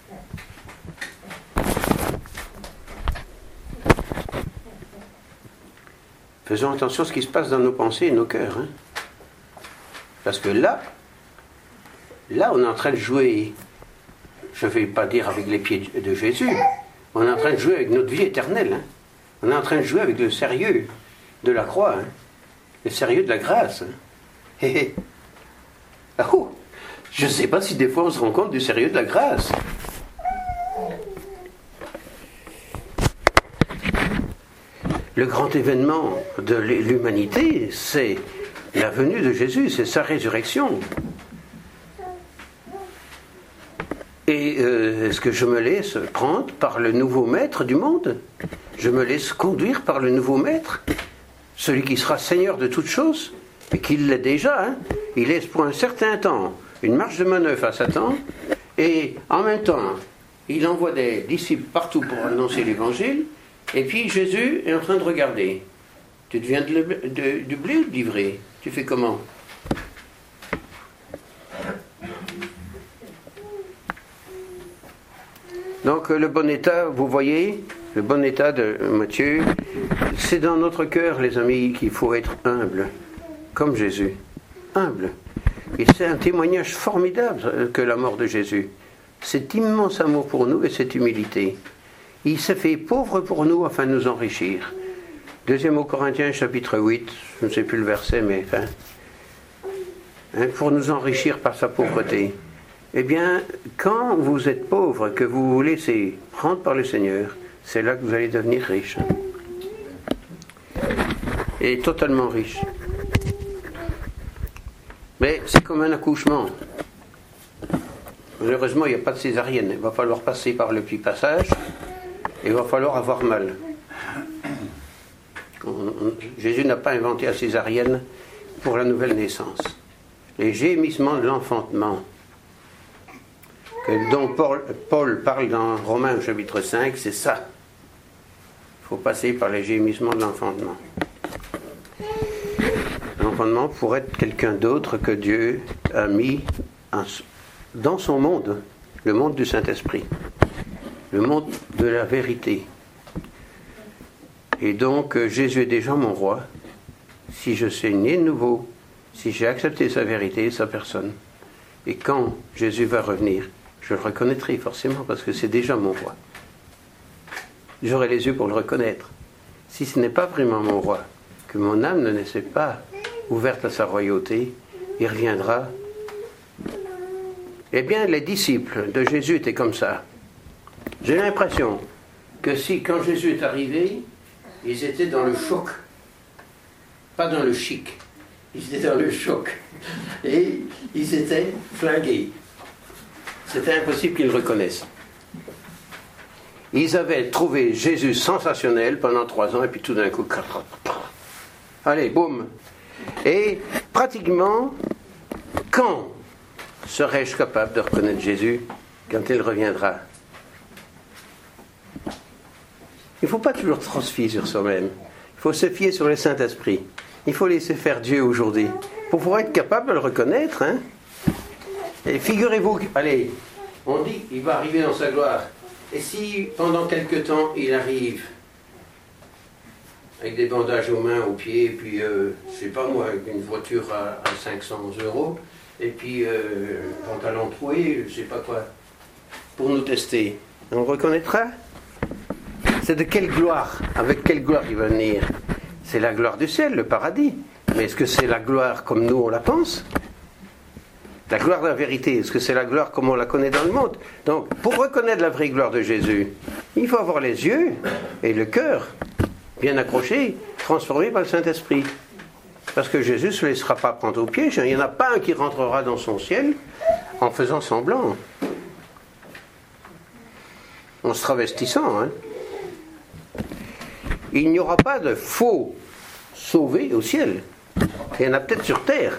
Faisons attention à ce qui se passe dans nos pensées et nos cœurs. Hein. Parce que là, là, on est en train de jouer, je ne vais pas dire avec les pieds de Jésus, on est en train de jouer avec notre vie éternelle. Hein. On est en train de jouer avec le sérieux de la croix, hein. Le sérieux de la grâce. Hein. Ah, oh, je ne sais pas si des fois on se rend compte du sérieux de la grâce. Le grand événement de l'humanité, c'est la venue de Jésus, c'est sa résurrection. Et euh, est-ce que je me laisse prendre par le nouveau maître du monde? Je me laisse conduire par le nouveau maître, celui qui sera Seigneur de toutes choses, et qui l'est déjà. Hein. Il laisse pour un certain temps une marge de manœuvre à Satan, et en même temps, il envoie des disciples partout pour annoncer l'évangile. Et puis Jésus est en train de regarder. Tu deviens de, de, du blé ou de l'ivraie? Tu fais comment? Donc le bon état, vous voyez, le bon état de Matthieu, c'est dans notre cœur, les amis, qu'il faut être humble, comme Jésus. Humble. Et c'est un témoignage formidable que la mort de Jésus. Cet immense amour pour nous et cette humilité. Il s'est fait pauvre pour nous afin de nous enrichir. Deuxième aux Corinthiens, chapitre huit, je ne sais plus le verset, mais enfin, hein, pour nous enrichir par sa pauvreté. Eh bien, quand vous êtes pauvre, que vous vous laissez prendre par le Seigneur, c'est là que vous allez devenir riche. Et totalement riche. Mais c'est comme un accouchement. Heureusement, il n'y a pas de césarienne. Il va falloir passer par le petit passage et il va falloir avoir mal. On, on, Jésus n'a pas inventé la césarienne pour la nouvelle naissance. Les gémissements de l'enfantement, que, dont Paul, Paul parle dans Romains chapitre cinq, c'est ça. Il faut passer par les gémissements de l'enfantement. L'enfantement pour être quelqu'un d'autre que Dieu a mis en, dans son monde, le monde du Saint-Esprit, le monde de la vérité. Et donc Jésus est déjà mon roi, si je suis né de nouveau, si j'ai accepté sa vérité et sa personne. Et quand Jésus va revenir, je le reconnaîtrai forcément parce que c'est déjà mon roi. J'aurai les yeux pour le reconnaître. Si ce n'est pas vraiment mon roi, que mon âme ne s'est pas ouverte à sa royauté, il reviendra. Eh bien, les disciples de Jésus étaient comme ça. J'ai l'impression que si, quand Jésus est arrivé, ils étaient dans le choc, pas dans le chic, ils étaient dans le choc, et ils étaient flingués. C'était impossible qu'ils le reconnaissent. Ils avaient trouvé Jésus sensationnel pendant trois ans, et puis tout d'un coup, allez, boum. Et pratiquement, quand serais-je capable de reconnaître Jésus quand il reviendra? Il ne faut pas toujours trop se fier sur soi-même. Il faut se fier sur le Saint-Esprit. Il faut laisser faire Dieu aujourd'hui pour pouvoir être capable de le reconnaître. Hein? Et figurez-vous, allez, on dit qu'il va arriver dans sa gloire. Et si pendant quelque temps il arrive avec des bandages aux mains, aux pieds, et puis, euh, je sais pas moi, avec une voiture à, à cinq cents euros, et puis euh, pantalon troué, je sais pas quoi, pour nous tester, on le reconnaîtra? C'est de quelle gloire? Avec quelle gloire il va venir? C'est la gloire du ciel, le paradis. Mais est-ce que c'est la gloire comme nous on la pense? La gloire de la vérité, est-ce que c'est la gloire comme on la connaît dans le monde? Donc, pour reconnaître la vraie gloire de Jésus, il faut avoir les yeux et le cœur bien accrochés, transformés par le Saint-Esprit. Parce que Jésus ne se laissera pas prendre au piège. Il n'y en a pas un qui rentrera dans son ciel en faisant semblant. En se travestissant. Hein. Il n'y aura pas de faux sauvés au ciel. Il y en a peut-être sur terre.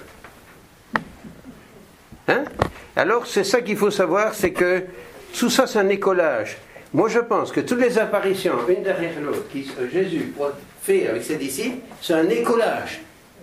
Hein? Alors c'est ça qu'il faut savoir, c'est que tout ça c'est un écolage. Moi je pense que toutes les apparitions, une derrière l'autre, que Jésus fait avec ses disciples, c'est un écolage.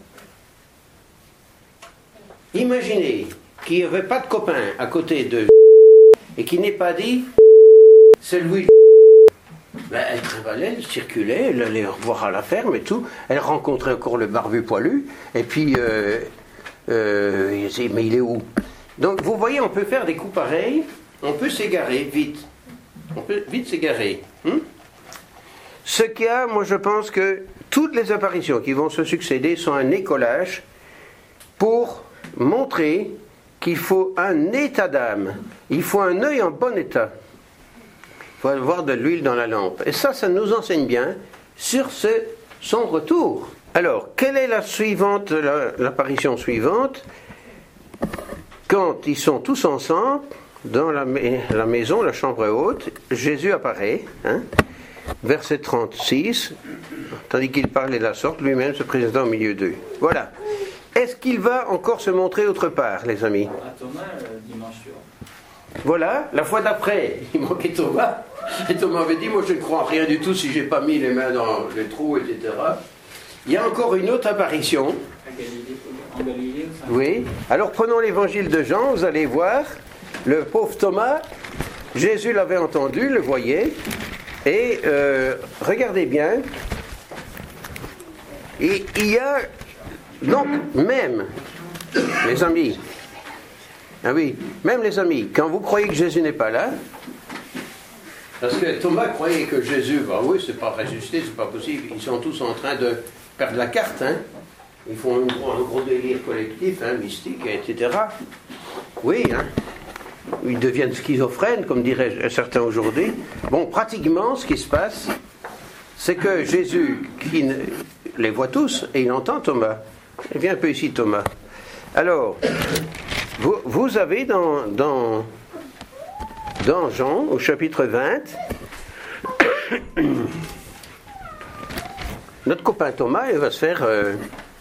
Imaginez qu'il n'y avait pas de copain à côté de et qui n'ait pas dit c'est lui. Ben, elle travaillait, elle circulait, elle allait revoir à la ferme et tout. Elle rencontrait encore le barbu poilu. Et puis, euh, euh, mais il est où? Donc, vous voyez, on peut faire des coups pareils. On peut s'égarer vite. On peut vite s'égarer. Hein? Ce qu'il y a, moi, je pense que toutes les apparitions qui vont se succéder sont un écolage pour montrer qu'il faut un état d'âme. Il faut un œil en bon état. Il faut avoir de l'huile dans la lampe. Et ça, ça nous enseigne bien sur ce, son retour. Alors, quelle est la suivante, la, l'apparition suivante? Quand ils sont tous ensemble, dans la, la maison, la chambre haute, Jésus apparaît, hein, verset trente-six, tandis qu'il parlait de la sorte, lui-même se présentant au milieu d'eux. Voilà. Est-ce qu'il va encore se montrer autre part, les amis? À Thomas, euh, dimanche suivant. Voilà, la fois d'après, il manquait Thomas. Et Thomas avait dit, moi je ne crois en rien du tout si je n'ai pas mis les mains dans les trous, et cetera. Il y a encore une autre apparition. À Galilée, en Galilée ou ça? Oui. Alors prenons l'évangile de Jean, vous allez voir. Le pauvre Thomas, Jésus l'avait entendu, le voyait. Et euh, regardez bien. Et il y a, donc même, les amis, Ah oui, même les amis, quand vous croyez que Jésus n'est pas là, parce que Thomas croyait que Jésus, bah oui, c'est pas ressuscité, c'est pas possible, ils sont tous en train de perdre la carte, hein. Ils font un gros, un gros délire collectif, hein, mystique, et cetera. Oui, hein. Ils deviennent schizophrènes, comme diraient certains aujourd'hui. Bon, pratiquement, ce qui se passe, c'est que Jésus, qui les voit tous, et il entend Thomas. Viens un peu ici, Thomas. Alors, vous, vous avez dans, dans, dans Jean, au chapitre vingt, notre copain Thomas, il va se faire euh,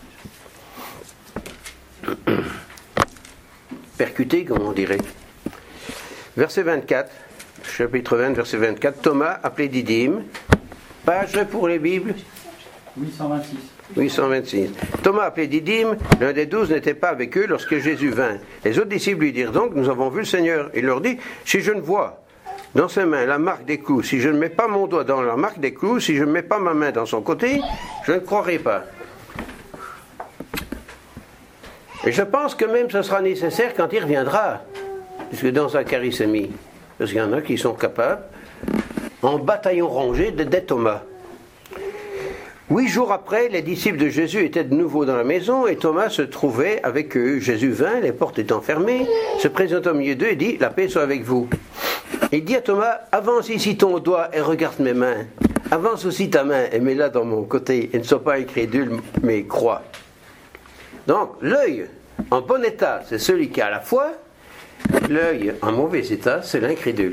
percuter, comme on dirait. Verset vingt-quatre, chapitre vingt, verset vingt-quatre, Thomas, appelé Didyme, page pour les Bibles huit cent vingt-six. huit cent vingt-six. Thomas, appelé Didyme, l'un des douze, n'était pas avec eux lorsque Jésus vint. Les autres disciples lui dirent donc, nous avons vu le Seigneur. Il leur dit, si je ne vois dans ses mains la marque des clous, si je ne mets pas mon doigt dans la marque des clous, si je ne mets pas ma main dans son côté, je ne croirai pas. Et je pense que même ce sera nécessaire quand il reviendra, puisque dans Zacharie c'est mis, parce qu'il y en a qui sont capables, en bataillon rangé, d'aider Thomas. Huit jours après, les disciples de Jésus étaient de nouveau dans la maison et Thomas se trouvait avec eux. Jésus vint, les portes étant fermées, se présenta au milieu d'eux et dit, la paix soit avec vous. Il dit à Thomas, avance ici ton doigt et regarde mes mains. Avance aussi ta main et mets-la dans mon côté et ne sois pas incrédule, mais crois. Donc, l'œil en bon état, c'est celui qui a la foi. L'œil en mauvais état, c'est l'incrédule.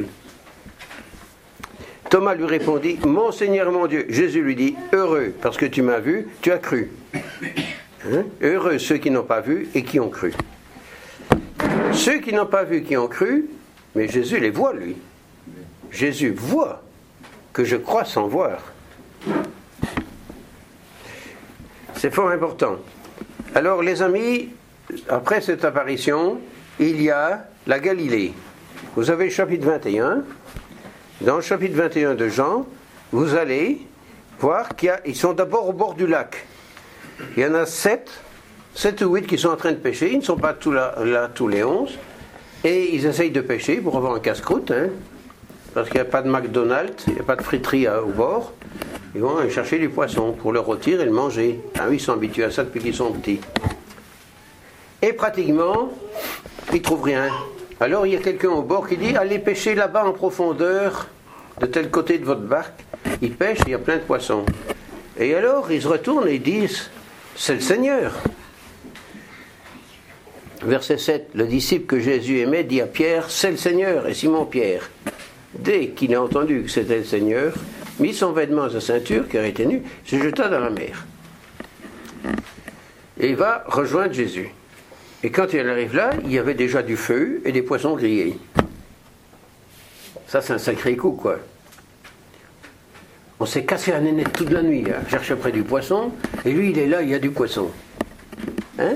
Thomas lui répondit, mon Seigneur et mon Dieu. Jésus lui dit, heureux, parce que tu m'as vu, tu as cru. Hein? Heureux ceux qui n'ont pas vu et qui ont cru. Ceux qui n'ont pas vu, qui ont cru, mais Jésus les voit, lui. Jésus voit que je crois sans voir. C'est fort important. Alors, les amis, après cette apparition, il y a la Galilée. Vous avez le chapitre vingt et un. Dans le chapitre vingt et un de Jean, vous allez voir qu'ils sont d'abord au bord du lac. Il y en a sept, sept ou huit qui sont en train de pêcher. Ils ne sont pas tous là, là tous les onze. Et ils essayent de pêcher pour avoir un casse-croûte, hein, parce qu'il n'y a pas de McDonald's, il n'y a pas de friterie à, au bord. Ils vont aller chercher du poisson pour le rôtir et le manger. Ah oui, ils sont habitués à ça depuis qu'ils sont petits. Et pratiquement, ils ne trouvent rien. Alors il y a quelqu'un au bord qui dit, allez pêcher là-bas en profondeur, de tel côté de votre barque. Ils pêchent, il y a plein de poissons. Et alors ils se retournent et ils disent, c'est le Seigneur. Verset sept, le disciple que Jésus aimait dit à Pierre, c'est le Seigneur. Et Simon-Pierre, dès qu'il a entendu que c'était le Seigneur, mit son vêtement à sa ceinture, car il était nu, se jeta dans la mer. Et il va rejoindre Jésus. Et quand il arrive là, il y avait déjà du feu et des poissons grillés. Ça, c'est un sacré coup, quoi. On s'est cassé la nénette toute la nuit, là, cherche après du poisson, et lui, il est là, il y a du poisson. Hein?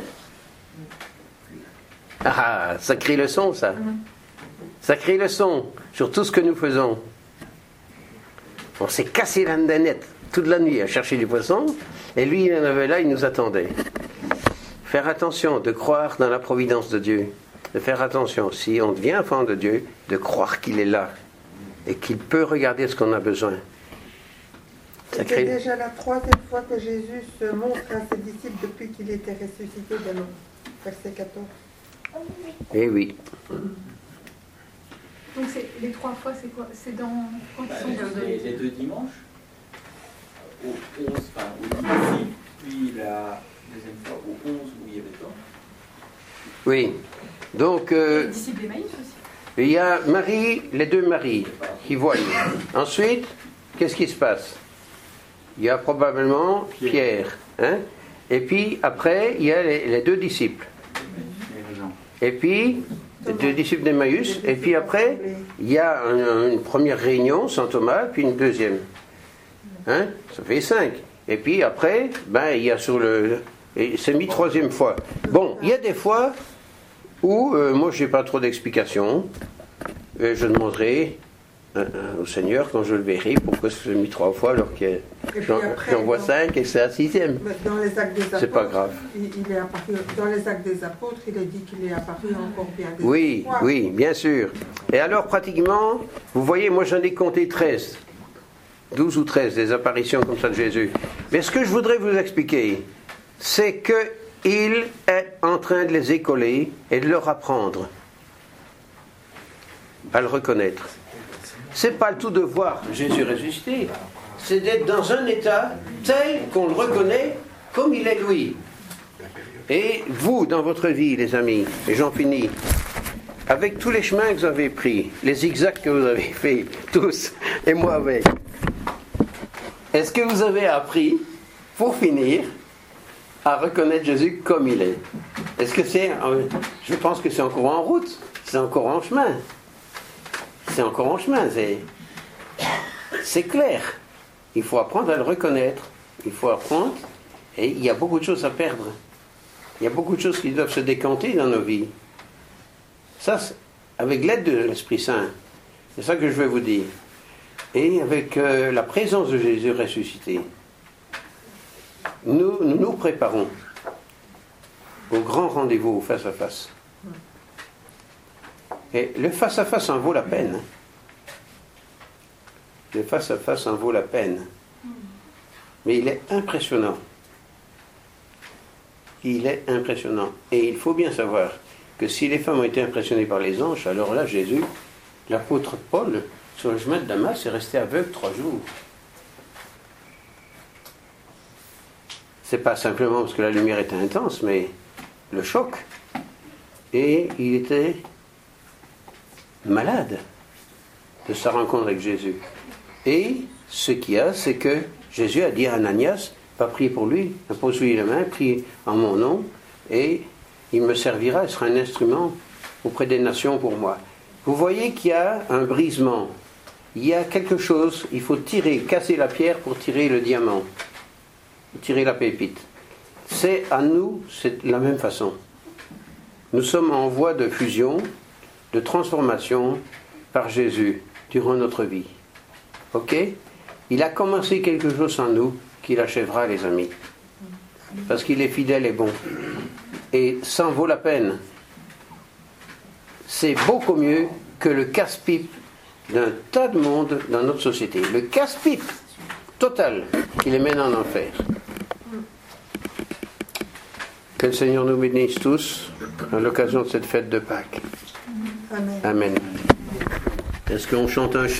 Ah, sacrée leçon, ça. Sacrée leçon sur tout ce que nous faisons. On s'est cassé la nénette toute la nuit à chercher du poisson, et lui, il en avait là, il nous attendait. Faire attention, de croire dans la providence de Dieu. De faire attention, si on devient enfant de Dieu, de croire qu'il est là et qu'il peut regarder ce qu'on a besoin. C'est crée... déjà la troisième fois que Jésus se montre à ses disciples depuis qu'il était ressuscité de l'eau. Verset quatorze. Eh oui. Donc c'est, les trois fois, c'est quoi? C'est dans... Quand bah, ils sont les, les deux dimanches, au onze, enfin au dix, puis la... deuxième fois au onze où il y avait toi. Oui. Donc, euh, les disciples d'Emmaüs aussi. Il y a Marie, les deux Maries qui voient. Ensuite, qu'est-ce qui se passe? Il y a probablement Pierre. Pierre hein? Et puis, après, il y a les, les deux disciples. Et puis, les deux disciples d'Emmaüs. Et puis après, il y a un, une première réunion sans Thomas, puis une deuxième. Hein? Ça fait cinq. Et puis après, ben, il y a sur le... Et c'est mis troisième fois. Bon, il y a des fois où, euh, moi, je n'ai pas trop d'explications. Euh, je demanderai euh, au Seigneur, quand je le verrai, pourquoi c'est mis trois fois alors qu'il y a J'en, après, j'en vois dans, cinq et c'est la sixième. Dans les actes des apôtres, c'est pas grave. Il, il est apparu, dans les actes des apôtres, il a dit qu'il est apparu encore bien des Oui, fois. oui, bien sûr. Et alors, pratiquement, vous voyez, moi j'en ai compté treize. douze ou treize, des apparitions comme ça de Jésus. Mais ce que je voudrais vous expliquer, c'est qu'il est en train de les écoler et de leur apprendre à le reconnaître. C'est pas le tout de voir Jésus ressuscité, c'est d'être dans un état tel qu'on le reconnaît comme il est lui. Et vous, dans votre vie, les amis, et j'en finis, avec tous les chemins que vous avez pris, les zigzags que vous avez fait, tous, et moi avec, est-ce que vous avez appris, pour finir, à reconnaître Jésus comme il est? Est-ce que c'est... Je pense que c'est encore en route, c'est encore en chemin. C'est encore en chemin, c'est, c'est clair. Il faut apprendre à le reconnaître. Il faut apprendre, et il y a beaucoup de choses à perdre. Il y a beaucoup de choses qui doivent se décanter dans nos vies. Ça, c'est avec l'aide de l'Esprit Saint. C'est ça que je vais vous dire. Et avec euh, la présence de Jésus ressuscité, nous, nous nous préparons au grand rendez-vous, au face-à-face. Et le face-à-face en vaut la peine. Le face-à-face en vaut la peine. Mais il est impressionnant. Il est impressionnant. Et il faut bien savoir que si les femmes ont été impressionnées par les anges, alors là, Jésus, l'apôtre Paul, sur le chemin de Damas, est resté aveugle trois jours. C'est pas simplement parce que la lumière était intense, mais le choc. Et il était malade de sa rencontre avec Jésus. Et ce qu'il y a, c'est que Jésus a dit à Ananias, va prier pour lui, impose-lui la main, prie en mon nom, et il me servira, il sera un instrument auprès des nations pour moi. Vous voyez qu'il y a un brisement, il y a quelque chose, il faut tirer, casser la pierre pour tirer le diamant, tirer la pépite. C'est à nous, c'est de la même façon. Nous sommes en voie de fusion, de transformation par Jésus durant notre vie. Ok? Il a commencé quelque chose en nous qu'il achèvera, les amis. Parce qu'il est fidèle et bon. Et ça en vaut la peine. C'est beaucoup mieux que le casse-pipe d'un tas de monde dans notre société. Le casse-pipe total qui les mène en enfer. Que le Seigneur nous bénisse tous à l'occasion de cette fête de Pâques. Amen. Amen. Est-ce qu'on chante un chant ?